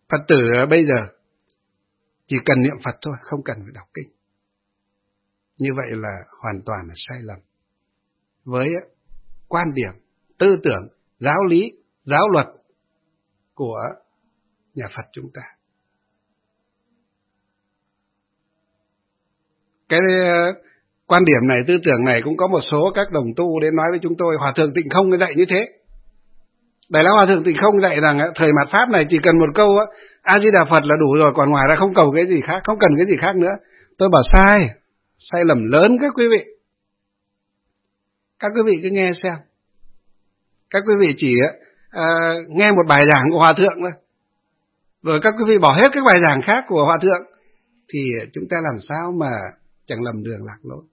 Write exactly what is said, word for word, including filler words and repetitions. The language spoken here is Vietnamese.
Phật tử bây giờ chỉ cần niệm Phật thôi, không cần phải đọc kinh. Như vậy là hoàn toàn là sai lầm. Với quan điểm, tư tưởng, giáo lý, giáo luật của nhà Phật chúng ta. Cái quan điểm này, tư tưởng này cũng có một số các đồng tu đến nói với chúng tôi, Hòa Thượng Tịnh Không dạy như thế. Đại lão Hòa Thượng Tịnh Không dạy rằng thời mạt Pháp này chỉ cần một câu A-di-đà Phật là đủ rồi, còn ngoài ra không cầu cái gì khác, không cần cái gì khác nữa. Tôi bảo sai, sai lầm lớn các quý vị. Các quý vị cứ nghe xem. Các quý vị chỉ à, nghe một bài giảng của Hòa Thượng thôi, rồi các quý vị bỏ hết các bài giảng khác của Hòa Thượng, thì chúng ta làm sao mà chẳng lầm đường lạc lối.